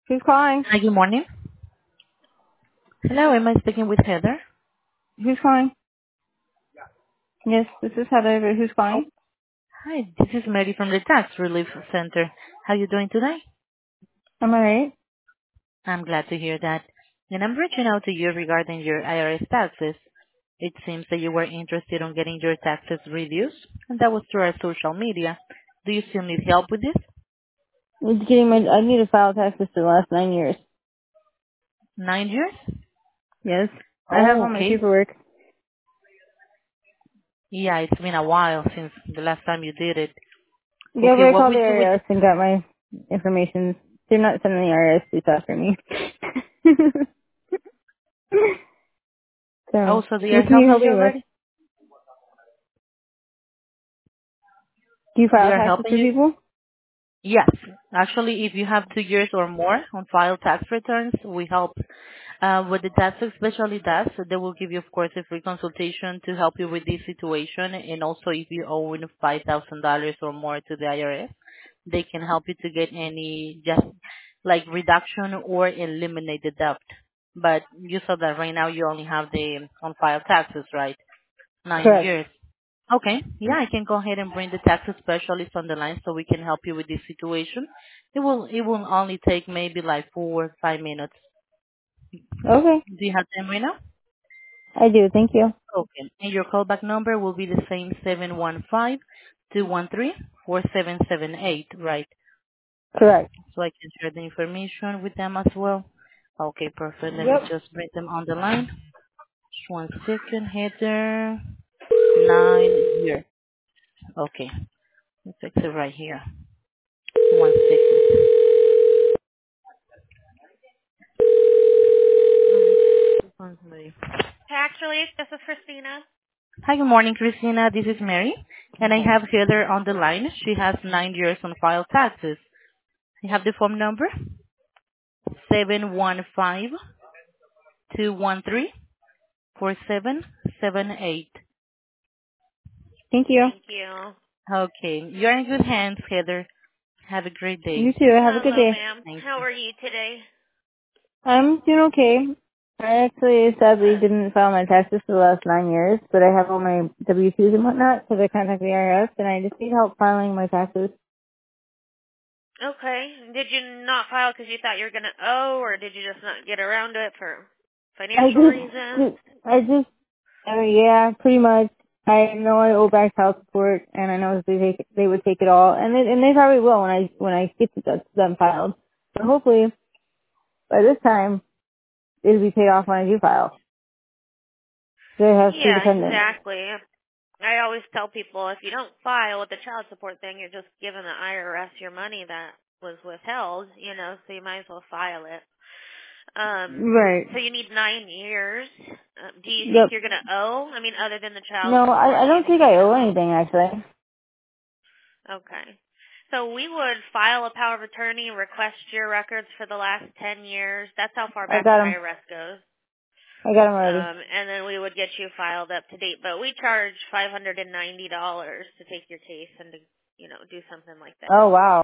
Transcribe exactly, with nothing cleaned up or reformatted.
Who's calling? Hi, good morning. Hello, am I speaking with Heather? Who's calling? Yes, this is Heather, but who's Oh, calling? hi, this is Mary from the Tax Relief Center. How you doing today? Am I right? I'm glad to hear that. And I'm reaching out to you regarding your I R S taxes. It seems that you were interested in getting your taxes reduced, and that was through our social media. Do you still need help with this? It's getting my, I need to file taxes for the last nine years. Nine years? Yes. I have Oh, all my okay. paperwork. Yeah, it's been a while since the last time you did it. Yeah, but Okay, I what called we the do with I R S and got my information. They're not sending the I R S to stuff for me. so, oh, so they are what can you helping help you me with? already? Do you They file are taxes helping for you? people? Yes. Actually, if you have two years or more on file tax returns, we help uh, with the tax, especially that. So they will give you, of course, a free consultation to help you with this situation. And also, if you owe five thousand dollars or more to the I R S, they can help you to get any just like reduction or eliminate the debt. But you saw that right now you only have the on file taxes, right? Nine Correct. years. Okay. Yeah, I can go ahead and bring the tax specialist on the line so we can help you with this situation. It will it will only take maybe like four or five minutes. Okay. Do you have time right now? I do, thank you. Okay. And your callback number will be the same seven one five two one three four seven seven eight, right? Correct. So I can share the information with them as well. Okay, perfect. Let me Yep. just bring them on the line. Just one second, Heather. Nine years. Okay. Let's fix it right here. One second. Somebody. Tax relief. This is Christina. Hi, good morning, Christina. This is Mary, and I have Heather on the line. She has nine years on file taxes. I have the phone number seven one five two one three four seven seven eight. Thank you. Thank you. Okay, you're in good hands, Heather. Have a great day. You too. Have a good Hello, day. ma'am. Thank How you. are you today? I'm doing okay. I actually sadly Good. didn't file my taxes for the last nine years, but I have all my W two's and whatnot, so I contacted the I R S, and I just need help filing my taxes. Okay. Did you not file because you thought you were going to owe, or did you just not get around to it for I financial reasons? just, I just, uh, yeah, pretty much. I know I owe back child support, and I know they take, they would take it all, and they, and they probably will when I when I get to them filed. But hopefully, by this time, it'll be paid off when I do file. They have two Yeah, dependents. exactly. I always tell people if you don't file with the child support thing, you're just giving the I R S your money that was withheld, you know, so you might as well file it. Um, Right. so you need nine years. Um, do you think Yep. you're going to owe? I mean, other than the child No, I, support, I do you don't think think you're I going to owe owe? anything actually. Okay. So we would file a power of attorney, request your records for the last ten years. That's how far I back got the 'em. I R S goes. I got 'em already. Um, and then we would get you filed up to date. But we charge five hundred ninety dollars to take your case and to, you know, do something like this. Oh wow.